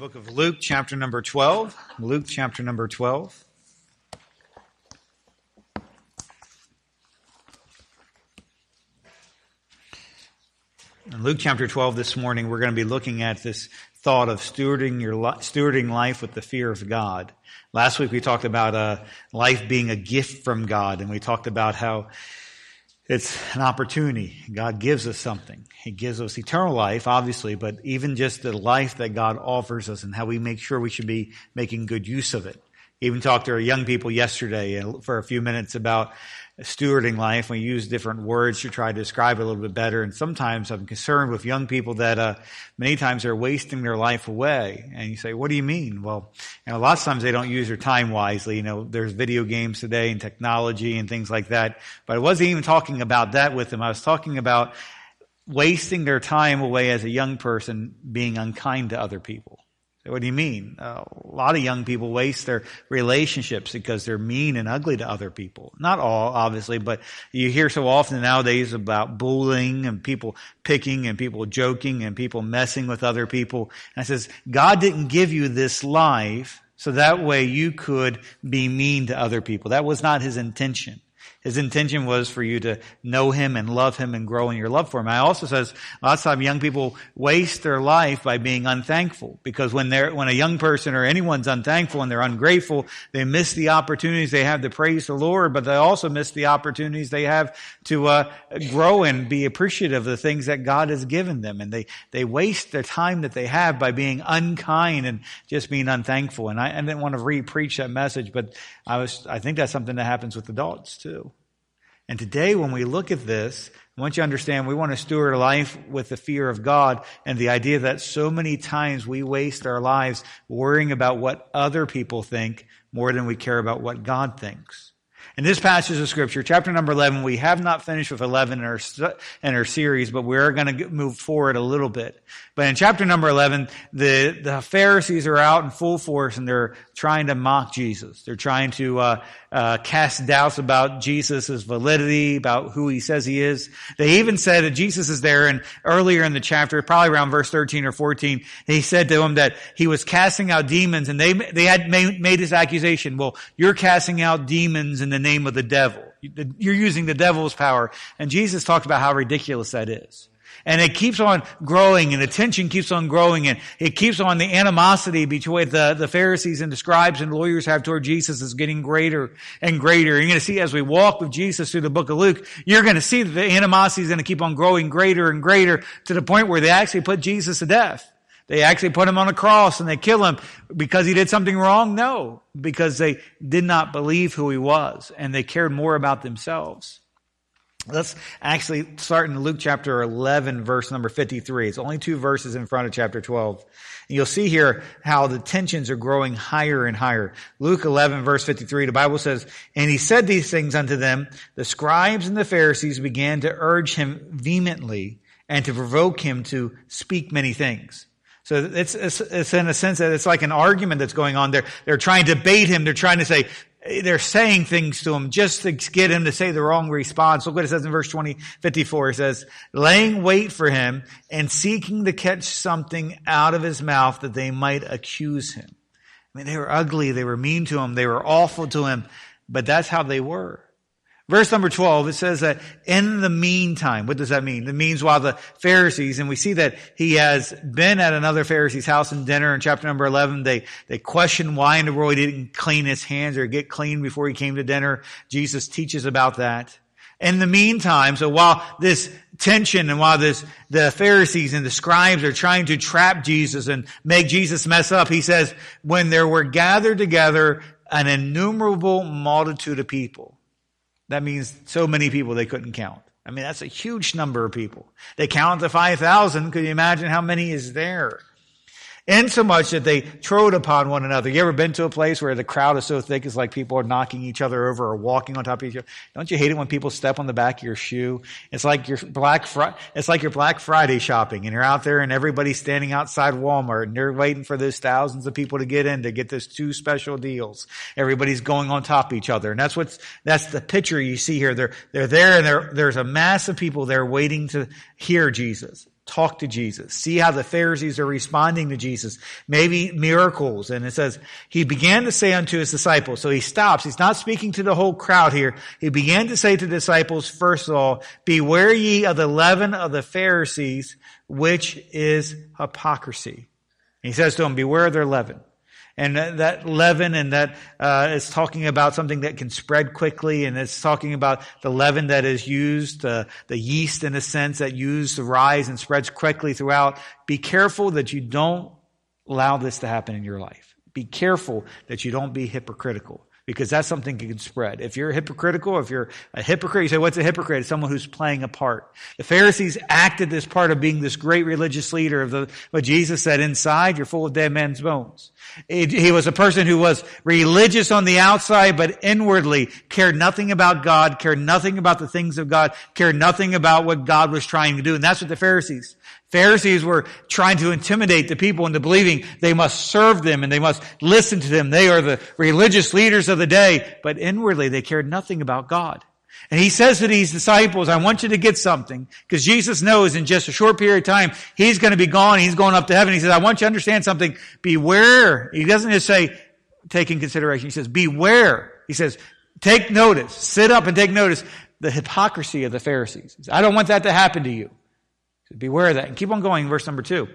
book of Luke, chapter number 12. Luke, chapter number 12. In Luke chapter 12 this morning, we're going to be looking at this thought of stewarding life with the fear of God. Last week we talked about life being a gift from God, and we talked about how it's an opportunity. God gives us something. He gives us eternal life, obviously, but even just the life that God offers us and how we make sure we should be making good use of it. Even talked to our young people yesterday for a few minutes about stewarding life. We use different words to try to describe it a little bit better. And sometimes I'm concerned with young people that many times they're wasting their life away. And you say, what do you mean? Well, a lot of times they don't use their time wisely. There's video games today and technology and things like that. But I wasn't even talking about that with them. I was talking about wasting their time away as a young person, being unkind to other people. What do you mean? A lot of young people waste their relationships because they're mean and ugly to other people. Not all, obviously, but you hear so often nowadays about bullying and people picking and people joking and people messing with other people. And it says, God didn't give you this life so that way you could be mean to other people. That was not His intention. His intention was for you to know Him and love Him and grow in your love for Him. I also says lots of times young people waste their life by being unthankful, because when a young person or anyone's unthankful and they're ungrateful, they miss the opportunities they have to praise the Lord, but they also miss the opportunities they have to grow and be appreciative of the things that God has given them. And they waste their time that they have by being unkind and just being unthankful. And I didn't want to re-preach that message, but I think that's something that happens with adults too. And today when we look at this, I want you to understand we want to steward life with the fear of God, and the idea that so many times we waste our lives worrying about what other people think more than we care about what God thinks. In this passage of Scripture, chapter number 11, we have not finished with 11 in our series, but we're going to move forward a little bit. But in chapter number 11, the Pharisees are out in full force, and they're trying to mock Jesus. They're trying to cast doubts about Jesus' validity, about who He says He is. They even said that Jesus is there, and earlier in the chapter, probably around verse 13 or 14, He said to them that He was casting out demons, and they had made this accusation, well, you're casting out demons in the name of the devil. You're using the devil's power. And Jesus talked about how ridiculous that is. And it keeps on growing, and the tension keeps on growing, and it keeps on, the animosity between the Pharisees and the scribes and lawyers have toward Jesus is getting greater and greater. You're going to see as we walk with Jesus through the book of Luke, you're going to see that the animosity is going to keep on growing greater and greater to the point where they actually put Jesus to death. They actually put Him on a cross and they kill Him because He did something wrong? No, because they did not believe who He was and they cared more about themselves. Let's actually start in Luke chapter 11, verse number 53. It's only 2 verses in front of chapter 12. And you'll see here how the tensions are growing higher and higher. Luke 11, verse 53, the Bible says, and He said these things unto them. The scribes and the Pharisees began to urge Him vehemently and to provoke Him to speak many things. So it's in a sense that it's like an argument that's going on there. They're trying to bait Him. They're saying things to Him just to get Him to say the wrong response. Look what it says in verse 54. It says, laying wait for Him and seeking to catch something out of His mouth that they might accuse Him. I mean, they were ugly. They were mean to Him. They were awful to Him. But that's how they were. Verse number 12, it says that in the meantime, what does that mean? It means while the Pharisees, and we see that He has been at another Pharisee's house in dinner in chapter number 11, they question why in the world He didn't clean His hands or get clean before He came to dinner. Jesus teaches about that. In the meantime, so while this tension and while the Pharisees and the scribes are trying to trap Jesus and make Jesus mess up, He says, when there were gathered together an innumerable multitude of people. That means so many people they couldn't count. I mean, that's a huge number of people. They counted to 5,000. Could you imagine how many is there? Insomuch that they trode upon one another. You ever been to a place where the crowd is so thick it's like people are knocking each other over or walking on top of each other? Don't you hate it when people step on the back of your shoe? It's like your Black Friday shopping, and you're out there and everybody's standing outside Walmart and they're waiting for those thousands of people to get in to get those 2 special deals. Everybody's going on top of each other, and that's the picture you see here. They're there, and there's a mass of people there waiting to hear Jesus. talk to Jesus. See how the Pharisees are responding to Jesus. Maybe miracles. And it says, he began to say unto his disciples. So he stops. He's not speaking to the whole crowd here. He began to say to the disciples, first of all, beware ye of the leaven of the Pharisees, which is hypocrisy. And he says to them, beware of their leaven. And that leaven, and that is talking about something that can spread quickly, and it's talking about the leaven that is used, the yeast in a sense that used to rise and spreads quickly throughout. Be careful that you don't allow this to happen in your life. Be careful that you don't be hypocritical, because that's something that can spread. If you're hypocritical, if you're a hypocrite, you say, what's a hypocrite? It's someone who's playing a part. The Pharisees acted this part of being this great religious leader of what Jesus said, inside, you're full of dead men's bones. He was a person who was religious on the outside, but inwardly cared nothing about God, cared nothing about the things of God, cared nothing about what God was trying to do. And that's what the Pharisees were trying to intimidate the people into believing they must serve them and they must listen to them. They are the religious leaders of the day, but inwardly they cared nothing about God. And he says to these disciples, I want you to get something, because Jesus knows in just a short period of time, he's going to be gone. He's going up to heaven. He says, I want you to understand something. Beware. He doesn't just say, take in consideration. He says, beware. He says, take notice. Sit up and take notice. The hypocrisy of the Pharisees. I don't want that to happen to you. So beware of that. And keep on going, verse number 2.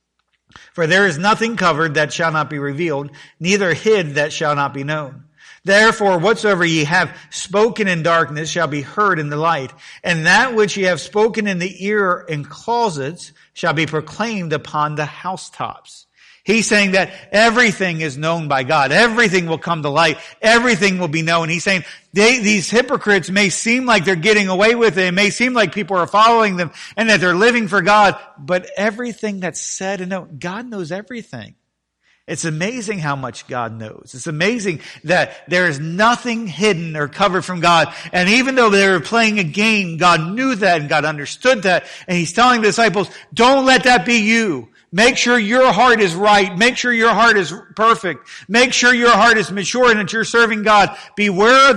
For there is nothing covered that shall not be revealed, neither hid that shall not be known. Therefore, whatsoever ye have spoken in darkness shall be heard in the light, and that which ye have spoken in the ear in closets shall be proclaimed upon the housetops. He's saying that everything is known by God. Everything will come to light. Everything will be known. He's saying these hypocrites may seem like they're getting away with it. It may seem like people are following them and that they're living for God, but everything that's said and known, God knows everything. It's amazing how much God knows. It's amazing that there is nothing hidden or covered from God. And even though they were playing a game, God knew that and God understood that. And he's telling the disciples, don't let that be you. Make sure your heart is right. Make sure your heart is perfect. Make sure your heart is mature and that you're serving God. Beware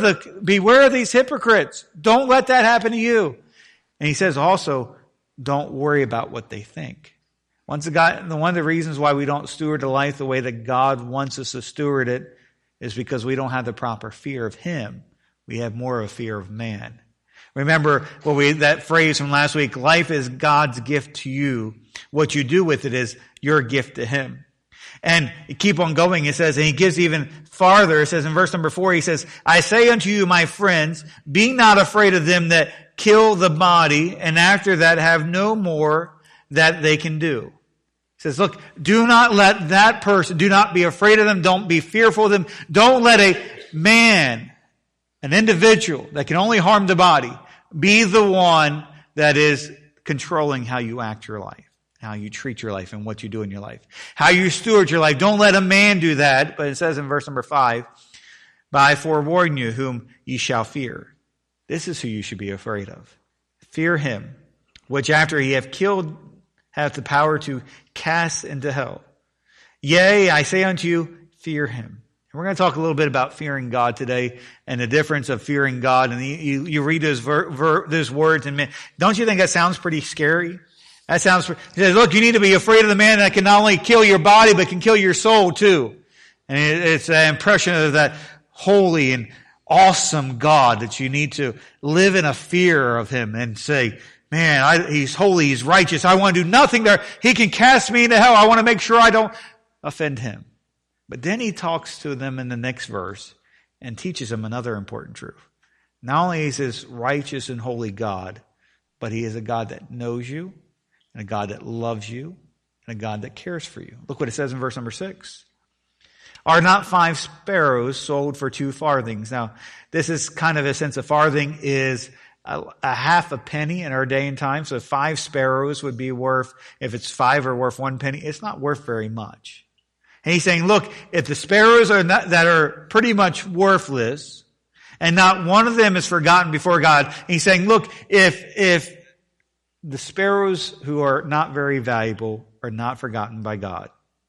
of these hypocrites. Don't let that happen to you. And he says also, don't worry about what they think. One of the reasons why we don't steward the life the way that God wants us to steward it is because we don't have the proper fear of Him. We have more of a fear of man. Remember that phrase from last week, life is God's gift to you. What you do with it is your gift to Him. And keep on going, it says, and he gives even farther, it says in verse number 4, he says, I say unto you, my friends, be not afraid of them that kill the body, and after that have no more that they can do. He says, look, do not let that person, do not be afraid of them, don't be fearful of them, don't let a man, an individual that can only harm the body, be the one that is controlling how you act your life, how you treat your life and what you do in your life, how you steward your life. Don't let a man do that. But it says in verse number 5, but I forewarn you whom ye shall fear. This is who you should be afraid of. Fear him, which after he have killed hath the power to cast into hell. Yea, I say unto you, fear him. And we're going to talk a little bit about fearing God today and the difference of fearing God. And you read those words, and man, don't you think that sounds pretty scary? That sounds, he says, look, you need to be afraid of the man that can not only kill your body, but can kill your soul too. And it's an impression of that holy and awesome God that you need to live in a fear of him and say, man, he's holy, he's righteous. I want to do nothing there. He can cast me into hell. I want to make sure I don't offend him. But then he talks to them in the next verse and teaches them another important truth. Not only is this righteous and holy God, but he is a God that knows you, and a God that loves you, and a God that cares for you. Look what it says in verse number 6. Are not 5 sparrows sold for 2 farthings? Now, this is kind of a sense of farthing is a half a penny in our day and time. So 5 sparrows would be worth, if it's 5 are worth 1 penny, it's not worth very much. And he's saying, look, if the sparrows that are pretty much worthless, and not one of them is forgotten before God, he's saying, look, if the sparrows who are not very valuable are not forgotten by God,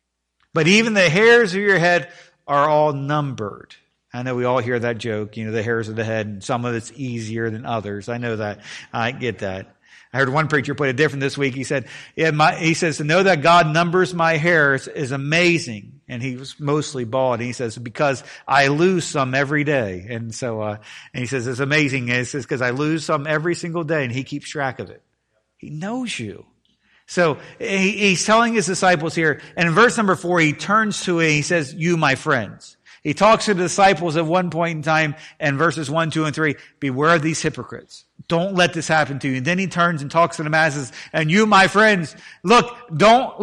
but even the hairs of your head are all numbered. I know we all hear that joke, the hairs of the head, and some of it's easier than others. I know that. I get that. I heard one preacher put it different this week. He said, he says, to know that God numbers my hairs is amazing. And he was mostly bald. And he says, because I lose some every day. And so, and he says, it's amazing. And he says, because I lose some every single day, and he keeps track of it. He knows you. So he's telling his disciples here, and in verse number 4, he turns to it, he says, you, my friends. He talks to the disciples at one point in time, and verses 1, 2, and 3, beware of these hypocrites. Don't let this happen to you. And then he turns and talks to the masses, and you, my friends, look, don't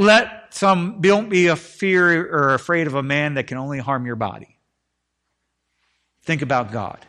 be a fear or afraid of a man that can only harm your body. Think about God.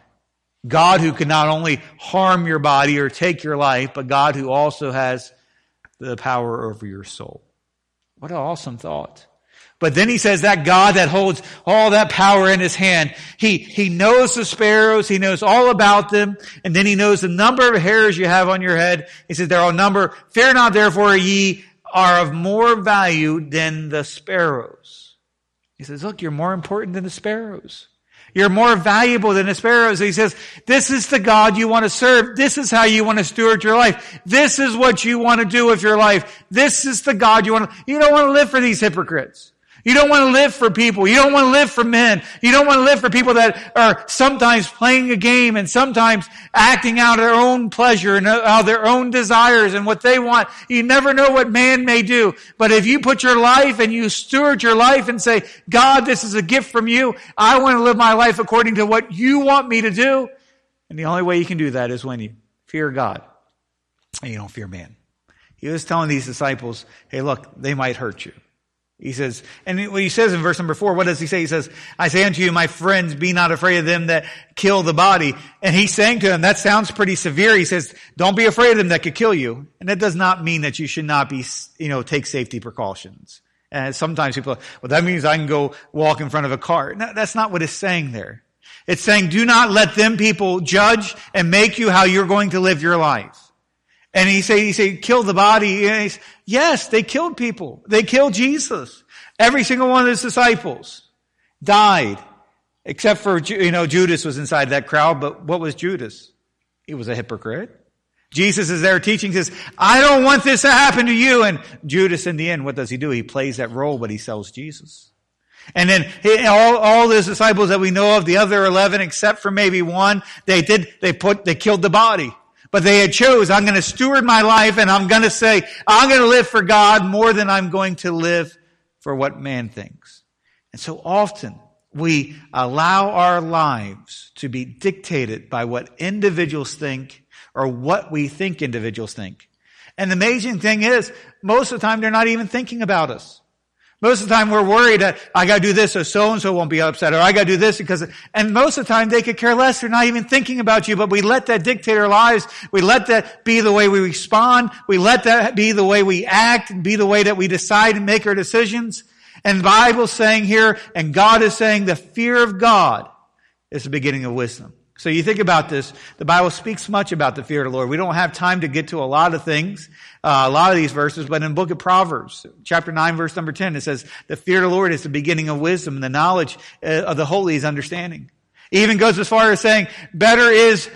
God who can not only harm your body or take your life, but God who also has the power over your soul. What an awesome thought. But then he says that God that holds all that power in his hand, he knows the sparrows, he knows all about them, and then he knows the number of hairs you have on your head. He says they're all numbered. Fear not, therefore, ye are of more value than the sparrows. He says, look, you're more important than the sparrows. You're more valuable than the sparrows. He says, this is the God you want to serve. This is how you want to steward your life. This is what you want to do with your life. This is the God you want to. You don't want to live for these hypocrites. You don't want to live for people. You don't want to live for men. You don't want to live for people that are sometimes playing a game and sometimes acting out their own pleasure and out their own desires and what they want. You never know what man may do. But if you put your life and you steward your life and say, God, this is a gift from you. I want to live my life according to what you want me to do. And the only way you can do that is when you fear God and you don't fear man. He was telling these disciples, hey, look, they might hurt you. He says, and what he says in verse number 4, what does he say? He says, I say unto you, my friends, be not afraid of them that kill the body. And he's saying to them, that sounds pretty severe. He says, don't be afraid of them that could kill you. And that does not mean that you should not be, take safety precautions. And sometimes people, well, that means I can go walk in front of a car. No, that's not what it's saying there. It's saying, do not let them people judge and make you how you're going to live your life. And he say, kill the body. Yes, they killed people. They killed Jesus. Every single one of his disciples died. Except for, Judas was inside that crowd. But what was Judas? He was a hypocrite. Jesus is there teaching, says, I don't want this to happen to you. And Judas, in the end, what does he do? He plays that role, but he sells Jesus. And then all those disciples that we know of, the other 11, except for maybe one, they killed the body. But they had chose, I'm going to steward my life and I'm going to say, I'm going to live for God more than I'm going to live for what man thinks. And so often we allow our lives to be dictated by what individuals think or what we think individuals think. And the amazing thing is, most of the time they're not even thinking about us. Most of the time we're worried that I got to do this so and so won't be upset, or I got to do this and most of the time they could care less. They're not even thinking about you, but we let that dictate our lives. We let that be the way we respond. We let that be the way we act, be the way that we decide and make our decisions. And the Bible's saying here, and God is saying, the fear of God is the beginning of wisdom. So you think about this, the Bible speaks much about the fear of the Lord. We don't have time to get to a lot of things, a lot of these verses, but in the book of Proverbs, chapter 9, verse number 10, it says, the fear of the Lord is the beginning of wisdom, and the knowledge of the holy is understanding. It even goes as far as saying, better is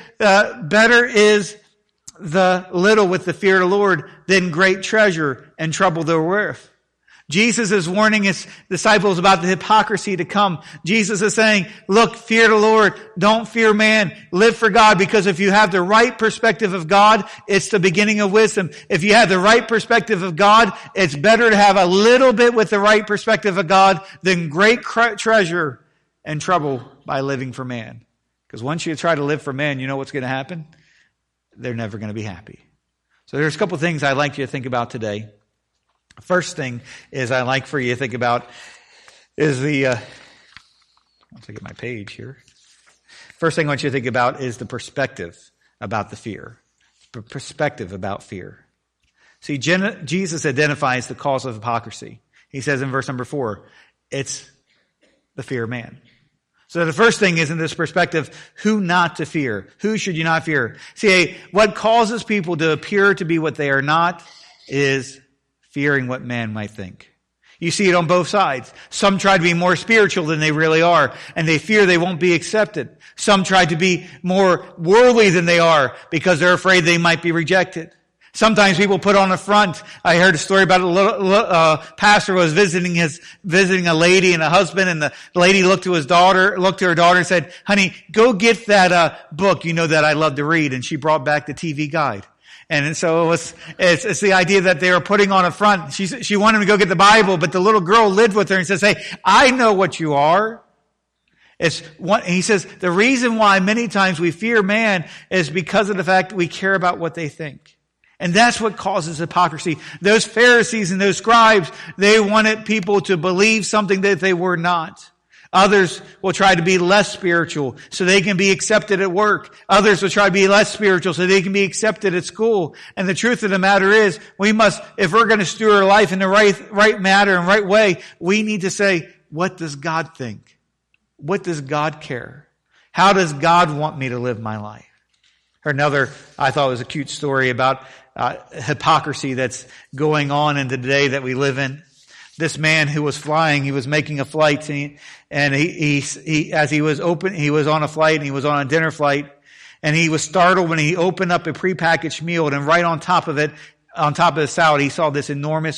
the little with the fear of the Lord than great treasure and trouble therewith. Jesus is warning his disciples about the hypocrisy to come. Jesus is saying, look, fear the Lord. Don't fear man. Live for God, because if you have the right perspective of God, it's the beginning of wisdom. If you have the right perspective of God, it's better to have a little bit with the right perspective of God than great treasure and trouble by living for man. Because once you try to live for man, you know what's going to happen? They're never going to be happy. So there's a couple things I'd like you to think about today. First thing is I'd like for you to think about is once I get my page here. First thing I want you to think about is the perspective about the fear. The perspective about fear. See, Jesus identifies the cause of hypocrisy. He says in verse number 4, it's the fear of man. So the first thing is in this perspective, who not to fear? Who should you not fear? See, what causes people to appear to be what they are not is fearing what man might think. You see it on both sides. Some try to be more spiritual than they really are, and they fear they won't be accepted. Some try to be more worldly than they are because they're afraid they might be rejected. Sometimes people put on a front. I heard a story about a little pastor was visiting a lady and a husband, and the lady looked to her daughter and said, "Honey, go get that book, you know, that I love to read." And she brought back the TV guide. And so it's the idea that they were putting on a front. She wanted him to go get the Bible, but the little girl lived with her and says, "Hey, I know what you are." He says, the reason why many times we fear man is because of the fact that we care about what they think. And that's what causes hypocrisy. Those Pharisees and those scribes, they wanted people to believe something that they were not. Others will try to be less spiritual so they can be accepted at work. Others will try to be less spiritual so they can be accepted at school. And the truth of the matter is, we must, if we're going to steward our life in the right matter and right way, we need to say, what does God think? What does God care? How does God want me to live my life? Heard another, I thought it was a cute story about hypocrisy that's going on in the day that we live in. This man who was flying, he was making a flight, and he as he was on a flight, and he was on a dinner flight, and he was startled when he opened up a prepackaged meal, and right on top of the salad, he saw this enormous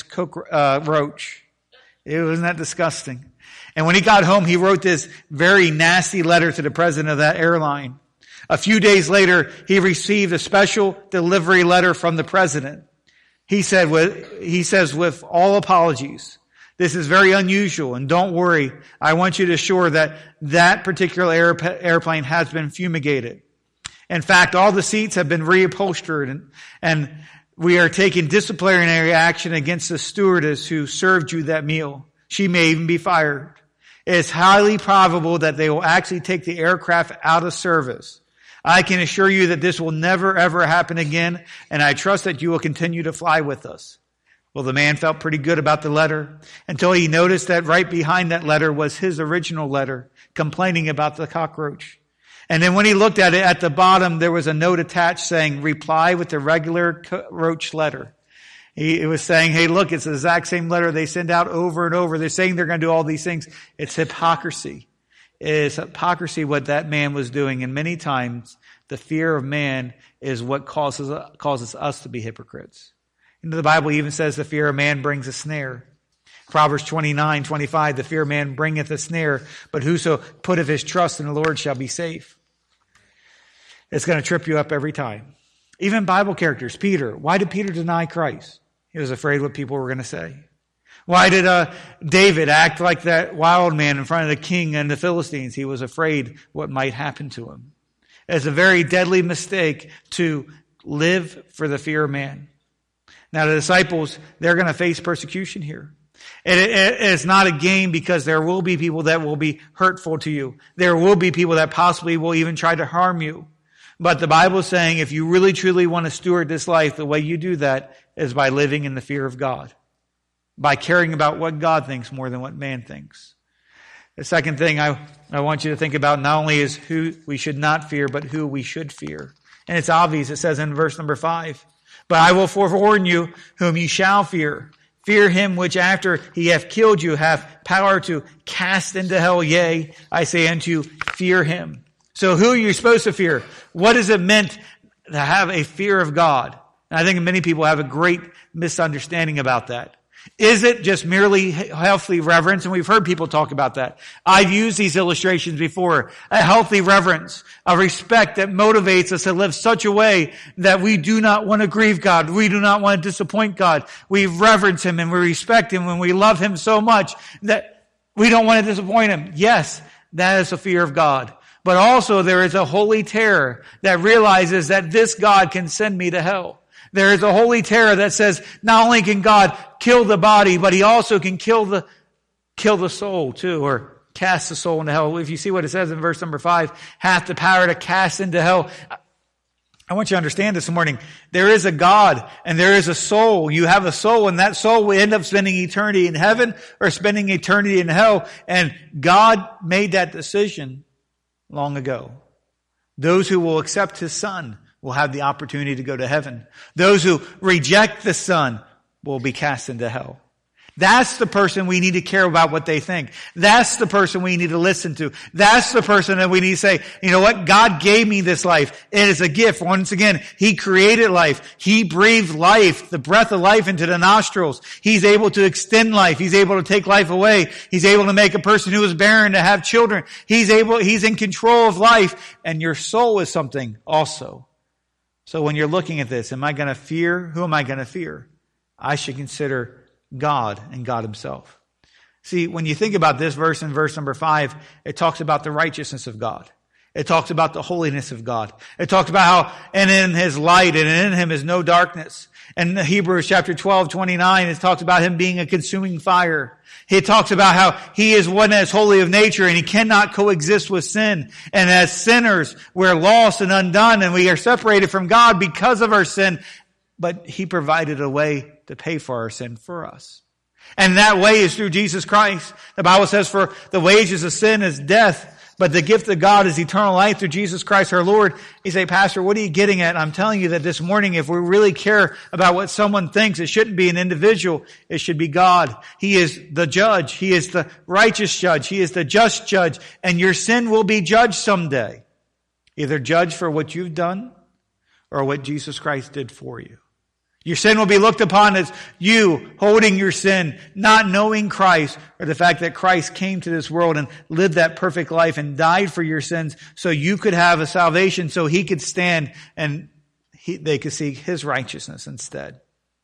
roach. Wasn't that disgusting? And when he got home, he wrote this very nasty letter to the president of that airline. A few days later, he received a special delivery letter from the president. He says, with all apologies, this is very unusual, and don't worry. I want you to assure that particular airplane has been fumigated. In fact, all the seats have been reupholstered, and we are taking disciplinary action against the stewardess who served you that meal. She may even be fired. It is highly probable that they will actually take the aircraft out of service. I can assure you that this will never ever happen again, and I trust that you will continue to fly with us. Well, the man felt pretty good about the letter until he noticed that right behind that letter was his original letter complaining about the cockroach. And then when he looked at it, at the bottom, there was a note attached saying, reply with the regular roach letter. It was saying, hey, look, it's the exact same letter they send out over and over. They're saying they're going to do all these things. It's hypocrisy. It is hypocrisy what that man was doing. And many times, the fear of man is what causes us to be hypocrites. And the Bible even says the fear of man brings a snare. Proverbs 29:25, the fear of man bringeth a snare, but whoso putteth his trust in the Lord shall be safe. It's going to trip you up every time. Even Bible characters, Peter. Why did Peter deny Christ? He was afraid what people were going to say. Why did David act like that wild man in front of the king and the Philistines? He was afraid what might happen to him. It's a very deadly mistake to live for the fear of man. Now the disciples, they're going to face persecution here. It's not a game because there will be people that will be hurtful to you. There will be people that possibly will even try to harm you. But the Bible is saying if you really truly want to steward this life, the way you do that is by living in the fear of God. By caring about what God thinks more than what man thinks. The second thing I want you to think about not only is who we should not fear, but who we should fear. And it's obvious. It says in verse number 5, but I will forewarn you whom you shall fear. Fear him which after he hath killed you hath power to cast into hell. Yea, I say unto you, fear him. So who are you supposed to fear? What is it meant to have a fear of God? And I think many people have a great misunderstanding about that. Is it just merely healthy reverence? And we've heard people talk about that. I've used these illustrations before. A healthy reverence, a respect that motivates us to live such a way that we do not want to grieve God. We do not want to disappoint God. We reverence him and we respect him and we love him so much that we don't want to disappoint him. Yes, that is a fear of God. But also there is a holy terror that realizes that this God can send me to hell. There is a holy terror that says not only can God kill the body, but he also can kill the soul too, or cast the soul into hell. If you see what it says in verse number 5, hath the power to cast into hell. I want you to understand this morning. There is a God and there is a soul. You have a soul and that soul will end up spending eternity in heaven or spending eternity in hell. And God made that decision long ago. Those who will accept his son will have the opportunity to go to heaven. Those who reject the Son will be cast into hell. That's the person we need to care about what they think. That's the person we need to listen to. That's the person that we need to say, you know what? God gave me this life. It is a gift. Once again, He created life. He breathed life, the breath of life into the nostrils. He's able to extend life. He's able to take life away. He's able to make a person who is barren to have children. He's in control of life. And your soul is something also. So when you're looking at this, am I going to fear? Who am I going to fear? I should consider God and God Himself. See, when you think about this verse in verse number 5, it talks about the righteousness of God. It talks about the holiness of God. It talks about how, and in His light and in Him is no darkness. And Hebrews chapter 12:29, it talks about Him being a consuming fire. He talks about how He is one that is holy of nature and He cannot coexist with sin. And as sinners, we're lost and undone and we are separated from God because of our sin. But He provided a way to pay for our sin for us. And that way is through Jesus Christ. The Bible says, for the wages of sin is death, but the gift of God is eternal life through Jesus Christ our Lord. You say, Pastor, what are you getting at? I'm telling you that this morning, if we really care about what someone thinks, it shouldn't be an individual. It should be God. He is the judge. He is the righteous judge. He is the just judge. And your sin will be judged someday. Either judged for what you've done or what Jesus Christ did for you. Your sin will be looked upon as you holding your sin, not knowing Christ, or the fact that Christ came to this world and lived that perfect life and died for your sins so you could have a salvation, so He could stand and they could seek His righteousness instead.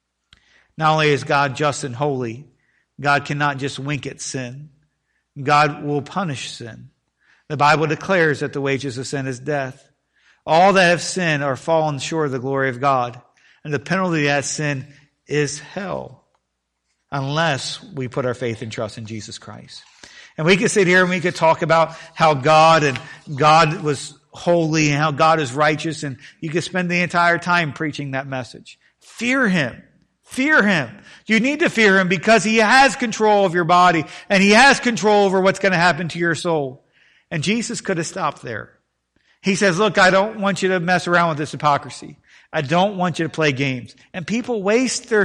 Not only is God just and holy, God cannot just wink at sin. God will punish sin. The Bible declares that the wages of sin is death. All that have sinned are fallen short of the glory of God. And the penalty of that sin is hell, unless we put our faith and trust in Jesus Christ. And we could sit here and we could talk about how God was holy and how God is righteous, and you could spend the entire time preaching that message. Fear Him. Fear Him. You need to fear Him because He has control of your body and He has control over what's going to happen to your soul. And Jesus could have stopped there. He says, look, I don't want you to mess around with this hypocrisy. I don't want you to play games. And people waste their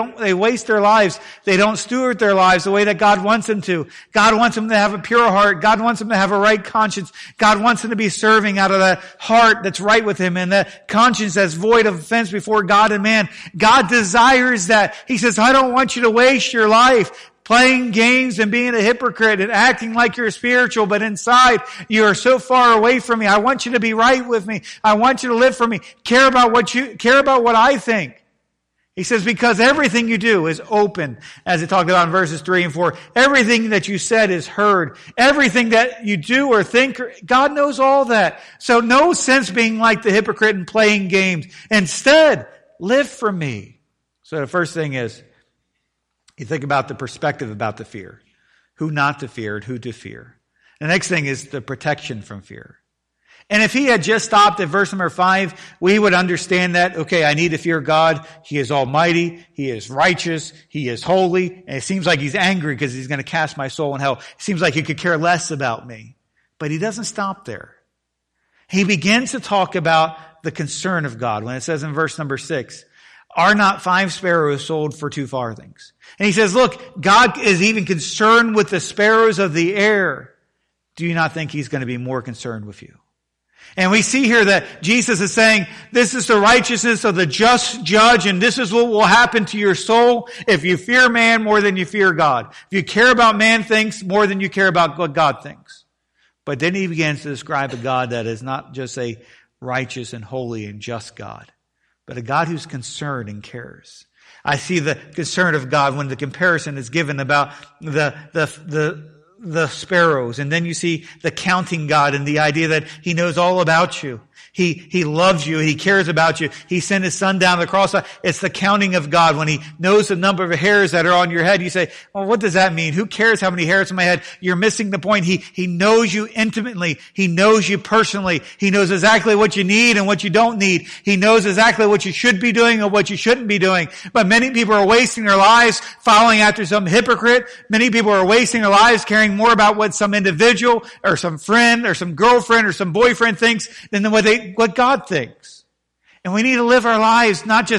lives. They don't steward their lives the way that God wants them to. God wants them to have a pure heart. God wants them to have a right conscience. God wants them to be serving out of that heart that's right with Him and that conscience that's void of offense before God and man. God desires that. He says, I don't want you to waste your life playing games and being a hypocrite and acting like you're spiritual, but inside you are so far away from me. I want you to be right with me. I want you to live for me. Care about what I think. He says, because everything you do is open, as it talked about in verses 3 and 4. Everything that you said is heard. Everything that you do or think, God knows all that. So no sense being like the hypocrite and playing games. Instead, live for me. So the first thing is, you think about the perspective about the fear. Who not to fear and who to fear. The next thing is the protection from fear. And if he had just stopped at verse number 5, we would understand that, okay, I need to fear God. He is almighty. He is righteous. He is holy. And it seems like He's angry because He's going to cast my soul in hell. It seems like He could care less about me. But He doesn't stop there. He begins to talk about the concern of God when it says in verse number 6, are not 5 sparrows sold for 2 farthings? And He says, look, God is even concerned with the sparrows of the air. Do you not think He's going to be more concerned with you? And we see here that Jesus is saying, this is the righteousness of the just judge, and this is what will happen to your soul if you fear man more than you fear God. If you care about man things more than you care about what God thinks. But then He begins to describe a God that is not just a righteous and holy and just God, but a God who's concerned and cares. I see the concern of God when the comparison is given about the sparrows. And then you see the counting God and the idea that He knows all about you. He loves you. He cares about you. He sent His Son down the cross. It's the counting of God. When He knows the number of hairs that are on your head, you say, well, what does that mean? Who cares how many hairs on my head? You're missing the point. He knows you intimately. He knows you personally. He knows exactly what you need and what you don't need. He knows exactly what you should be doing and what you shouldn't be doing. But many people are wasting their lives following after some hypocrite. Many people are wasting their lives caring more about what some individual or some friend or some girlfriend or some boyfriend thinks than what God thinks. And we need to live our lives not just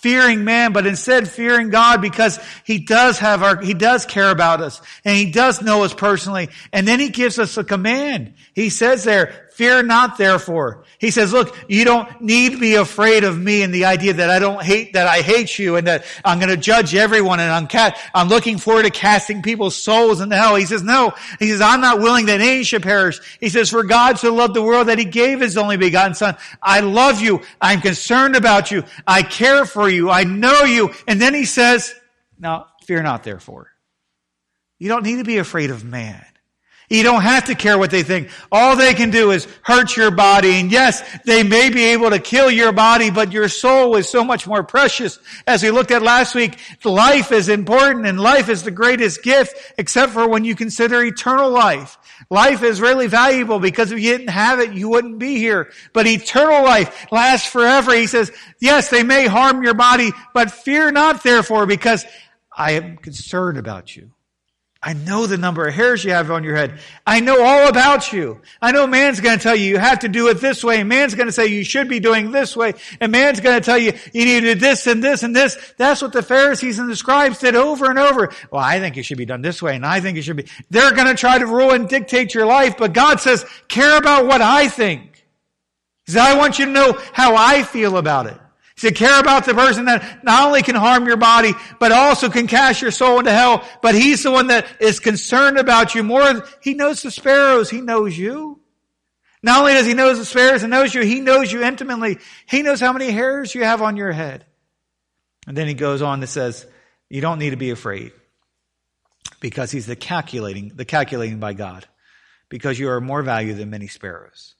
fearing man, but instead fearing God, because he does care about us, and he does know us personally. And then he gives us a command. He says there, fear not therefore. He says, look, you don't need to be afraid of me, and the idea that I hate you, and that I'm going to judge everyone, and I'm looking forward to casting people's souls into hell. He says, no. He says, I'm not willing that any should perish. He says, for God so loved the world that he gave his only begotten son. I love you. I'm concerned about you. I care for you. I know you. And then he says, now fear not therefore. You don't need to be afraid of man. You don't have to care what they think. All they can do is hurt your body. And yes, they may be able to kill your body, but your soul is so much more precious. As we looked at last week, life is important, and life is the greatest gift, except for when you consider eternal life. Life is really valuable, because if you didn't have it, you wouldn't be here. But eternal life lasts forever. He says, yes, they may harm your body, but fear not therefore, because I am concerned about you. I know the number of hairs you have on your head. I know all about you. I know man's going to tell you have to do it this way. And man's going to say you should be doing this way. And man's going to tell you need to do this and this and this. That's what the Pharisees and the scribes did over and over. Well, I think it should be done this way, and I think it should be. They're going to try to rule and dictate your life, but God says, care about what I think. He said, I want you to know how I feel about it. He said, care about the person that not only can harm your body, but also can cast your soul into hell. But he's the one that is concerned about you more. He knows the sparrows. He knows you. Not only does he know the sparrows and knows you, he knows you intimately. He knows how many hairs you have on your head. And then he goes on and says, you don't need to be afraid, because he's the calculating by God, because you are more valuable than many sparrows.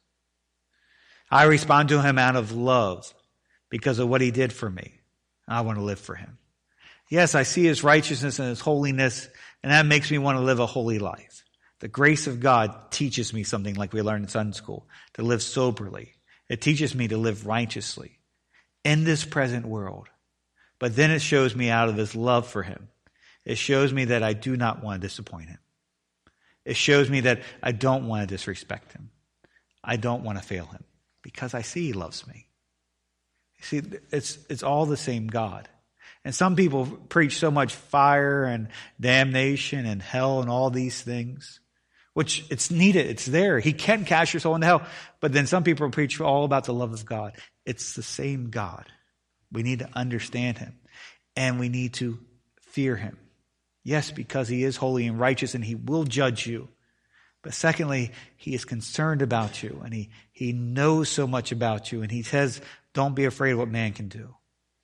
I respond to him out of love, because of what he did for me. I want to live for him. Yes, I see his righteousness and his holiness, and that makes me want to live a holy life. The grace of God teaches me something, like we learned in Sunday school, to live soberly. It teaches me to live righteously in this present world. But then it shows me out of his love for him. It shows me that I do not want to disappoint him. It shows me that I don't want to disrespect him. I don't want to fail him, because I see he loves me. See, it's all the same God. And some people preach so much fire and damnation and hell and all these things, which it's needed. It's there. He can cast your soul into hell. But then some people preach all about the love of God. It's the same God. We need to understand him, and we need to fear him. Yes, because he is holy and righteous, and he will judge you. But secondly, he is concerned about you, and he knows so much about you, and he says, don't be afraid of what man can do.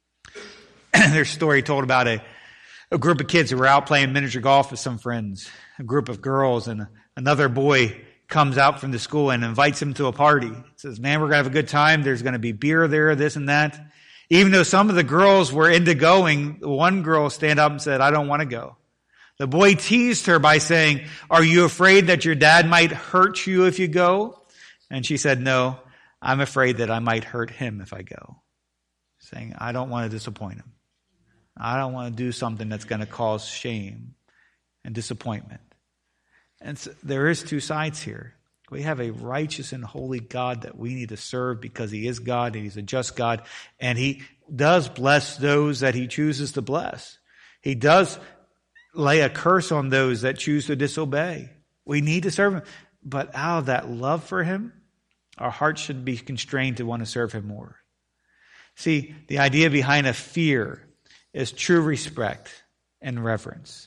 There's a story told about a group of kids who were out playing miniature golf with some friends, a group of girls, and another boy comes out from the school and invites them to a party. He says, man, we're going to have a good time. There's going to be beer there, this and that. Even though some of the girls were into going, one girl stand up and said, I don't want to go. The boy teased her by saying, are you afraid that your dad might hurt you if you go? And she said, no, I'm afraid that I might hurt him if I go. Saying, I don't want to disappoint him. I don't want to do something that's going to cause shame and disappointment. And so there is two sides here. We have a righteous and holy God that we need to serve, because he is God and he's a just God. And he does bless those that he chooses to bless. He does lay a curse on those that choose to disobey. We need to serve him. But out of that love for him, our hearts should be constrained to want to serve him more. See, the idea behind a fear is true respect and reverence.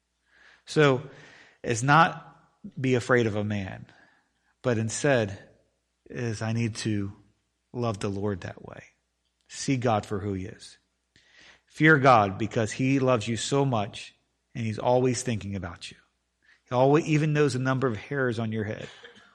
So it's not be afraid of a man, but instead is I need to love the Lord that way. See God for who he is. Fear God because he loves you so much, and he's always thinking about you. He always even knows the number of hairs on your head.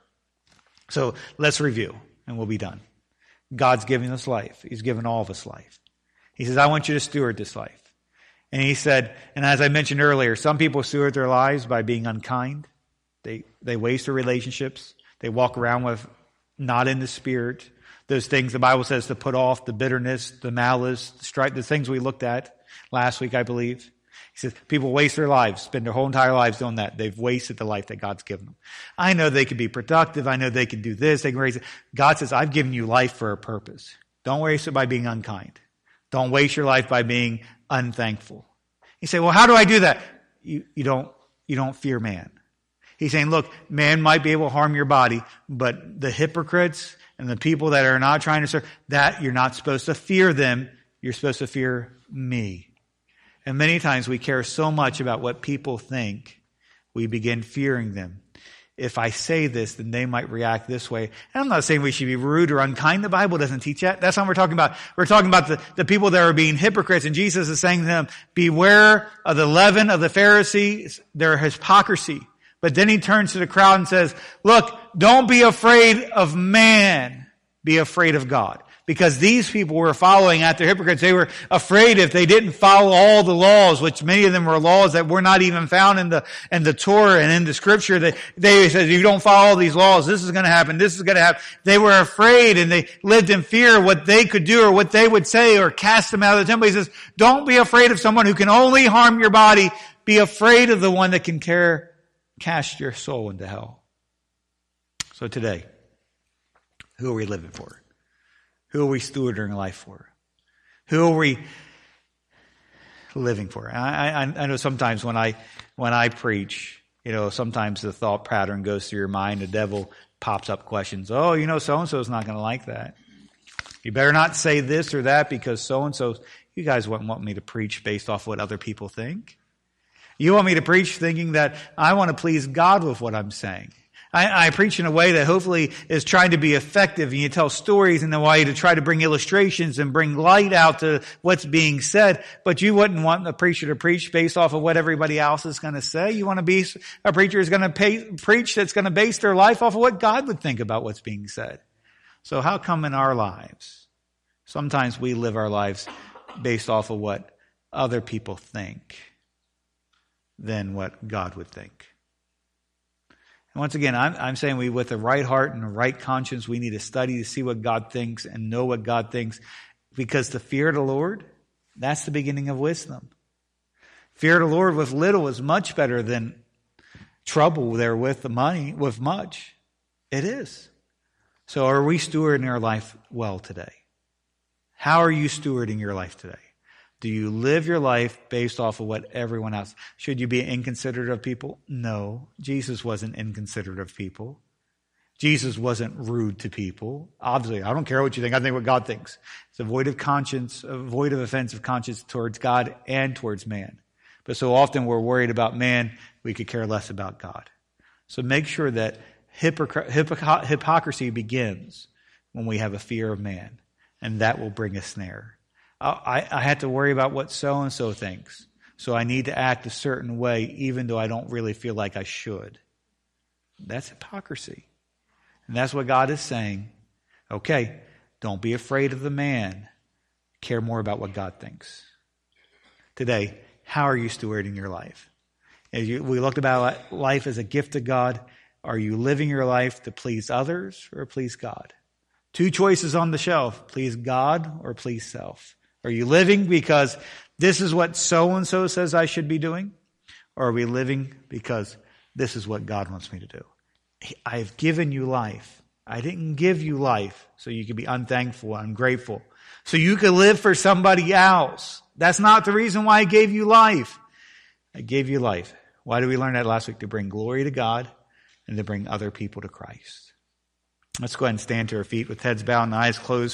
So let's review, and we'll be done. God's giving us life. He's given all of us life. He says, I want you to steward this life. And he said, and as I mentioned earlier, some people steward their lives by being unkind. They waste their relationships. They walk around with not in the spirit. Those things the Bible says to put off, the bitterness, the malice, the strife, the things we looked at last week, I believe. He says people waste their lives, spend their whole entire lives doing that. They've wasted the life that God's given them. I know they can be productive. I know they can do this. They can raise it. God says, I've given you life for a purpose. Don't waste it by being unkind. Don't waste your life by being unthankful. You say, well, how do I do that? You don't fear man. He's saying, look, man might be able to harm your body, but the hypocrites and the people that are not trying to serve, that you're not supposed to fear them. You're supposed to fear me. And many times we care so much about what people think, we begin fearing them. If I say this, then they might react this way. And I'm not saying we should be rude or unkind. The Bible doesn't teach that. That's not what we're talking about. We're talking about the people that are being hypocrites. And Jesus is saying to them, beware of the leaven of the Pharisees, their hypocrisy. But then he turns to the crowd and says, look, don't be afraid of man. Be afraid of God. Because these people were following after hypocrites. They were afraid if they didn't follow all the laws, which many of them were laws that were not even found in the Torah and in the scripture. They said, you don't follow these laws, this is going to happen, this is going to happen. They were afraid and they lived in fear of what they could do or what they would say or cast them out of the temple. He says, don't be afraid of someone who can only harm your body. Be afraid of the one that can cast your soul into hell. So today, who are we living for? Who are we stewarding life for? Who are we living for? I know sometimes when I preach, sometimes the thought pattern goes through your mind. The devil pops up questions. Oh, so-and-so is not going to like that. You better not say this or that because so-and-so, you guys wouldn't want me to preach based off what other people think. You want me to preach thinking that I want to please God with what I'm saying. I preach in a way that hopefully is trying to be effective, and you tell stories in a way to try to bring illustrations and bring light out to what's being said. But you wouldn't want the preacher to preach based off of what everybody else is going to say. You want to be a preacher who's going to preach that's going to base their life off of what God would think about what's being said. So how come in our lives, sometimes we live our lives based off of what other people think than what God would think? And once again, I'm saying with the right heart and the right conscience, we need to study to see what God thinks and know what God thinks. Because the fear of the Lord, that's the beginning of wisdom. Fear of the Lord with little is much better than trouble there with the money, with much. It is. So are we stewarding our life well today? How are you stewarding your life today? Do you live your life based off of what everyone else? Should you be inconsiderate of people? No. Jesus wasn't inconsiderate of people. Jesus wasn't rude to people. Obviously, I don't care what you think. I think what God thinks. It's a void of conscience, a void of offensive conscience towards God and towards man. But so often we're worried about man, we could care less about God. So make sure that hypocrisy begins when we have a fear of man, and that will bring a snare. I had to worry about what so-and-so thinks. So I need to act a certain way even though I don't really feel like I should. That's hypocrisy. And that's what God is saying. Okay, don't be afraid of the man. Care more about what God thinks. Today, how are you stewarding your life? We looked about life as a gift of God. Are you living your life to please others or please God? Two choices on the shelf. Please God or please self. Are you living because this is what so-and-so says I should be doing? Or are we living because this is what God wants me to do? I've given you life. I didn't give you life so you could be unthankful, ungrateful. So you could live for somebody else. That's not the reason why I gave you life. I gave you life. Why did we learn that last week? To bring glory to God and to bring other people to Christ. Let's go ahead and stand to our feet with heads bowed and eyes closed.